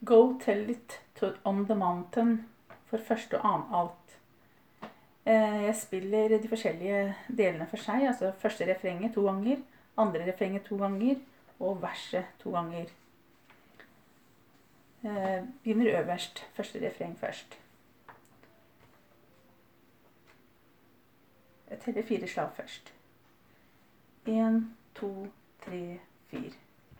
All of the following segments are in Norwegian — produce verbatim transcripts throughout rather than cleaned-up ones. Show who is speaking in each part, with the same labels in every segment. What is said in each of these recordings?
Speaker 1: Go tell it to on the mountain for første og annen alt. Jeg spiller de forskjellige delene for seg, altså første refrenget to ganger, andre refrenget to ganger, og verset to ganger. Begynner øverst, første refreng først. Jeg teller fire slag først. En, to, tre, fire.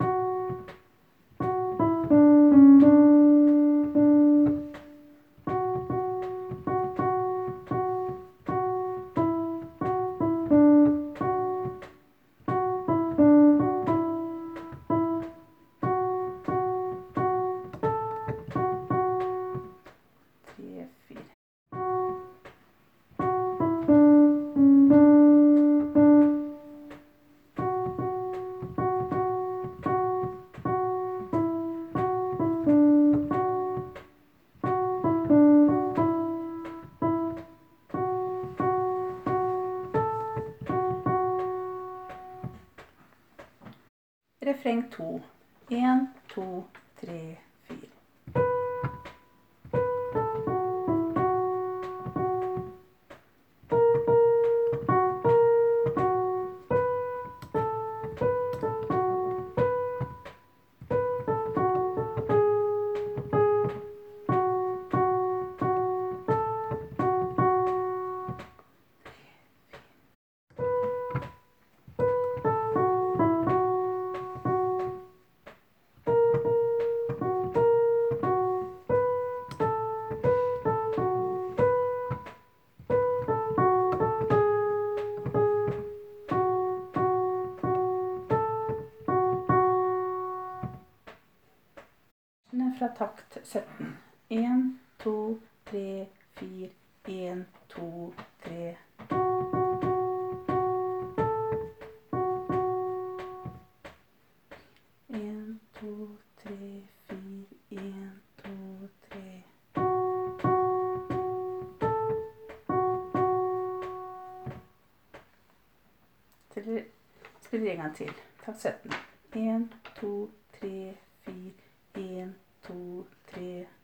Speaker 1: Tre, fire. Refreng to. En, to, tre, fire. Fra takt sytten. En, to, tre, fire, en, to, tre. En, to, tre, fire, en, to, tre. Til, spiller en gang til. Takt sytten. En, to, tre, fire, en, to, tre.